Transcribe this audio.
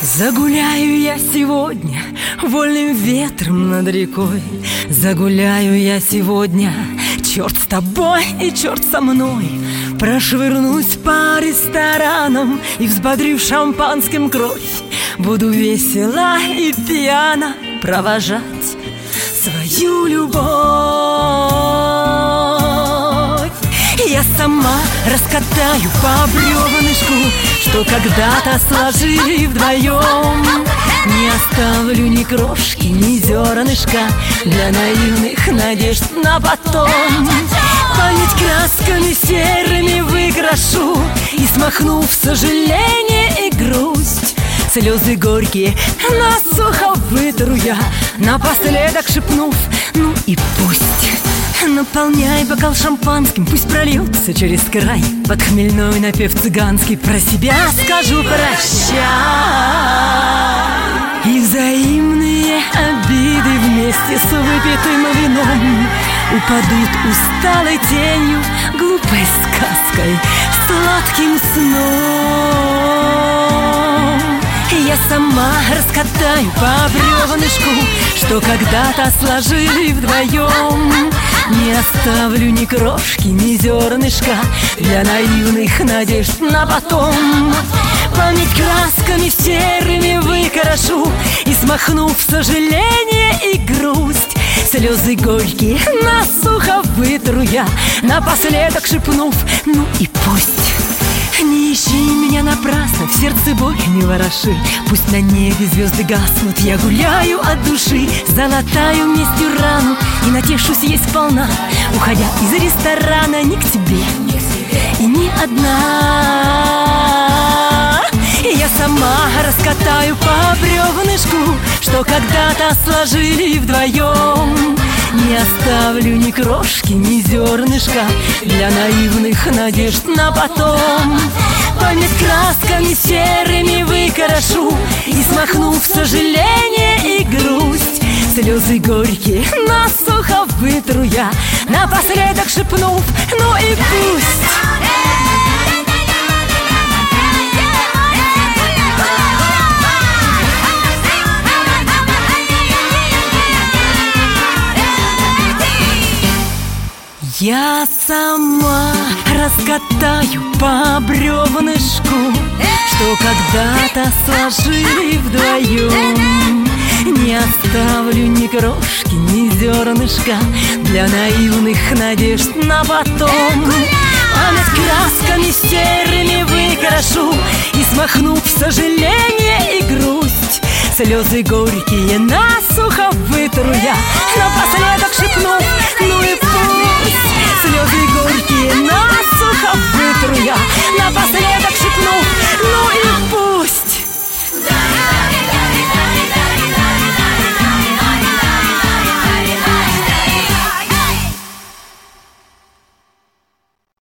Загуляю я сегодня вольным ветром над рекой. Загуляю я сегодня, черт с тобой и черт со мной. Прошвырнусь по ресторанам и, взбодрив шампанским кровь, буду весела и пьяно провожать свою любовь. Я сама раскатаю по бревнышку, что когда-то сложили вдвоем. Не оставлю ни крошки, ни зернышка для наивных надежд на потом. Память красками серыми выкрашу и, смахнув сожаление и грусть, слезы горькие насухо вытру я, напоследок шепнув: ну и пусть. Наполняй бокал шампанским, пусть прольется через край. Под хмельной напев цыганский про себя скажу прощай. И взаимные обиды вместе с выпитым вином упадут усталой тенью, глупой сказкой, сладким сном. Я сама раскатаю по бревнышку, что когда-то сложили вдвоем. Не оставлю ни крошки, ни зернышка для наивных надежд на потом. Память красками серыми выкрашу и, смахнув сожаление и грусть, слезы горькие насухо вытру я, напоследок шепнув: ну и пусть. Не ищи меня напрасно, в сердце боль не вороши. Пусть на небе звезды гаснут, я гуляю от души. Залатаю местью рану и натешусь есть сполна, уходя из ресторана не к тебе и не одна. Я сама раскатаю по бревнышку, что когда-то сложили вдвоем. Не оставлю ни крошки, ни зернышка для наивных надежд на потом. Память красками серыми выкрашу и, смахнув сожаление и грусть, слезы горькие насухо вытру я, напоследок шепнув: ну и пусть. Я сама раскатаю по бревнышку, что когда-то сложили вдвоем. Не оставлю ни крошки, ни зернышка для наивных надежд на потом. Память красками серыми выкрашу и, смахнув сожаление и грусть, слезы горькие насухо вытру я, напоследок шепнув: ну и пусть. Слезы горькие насухо вытру я, напоследок шепнув: ну и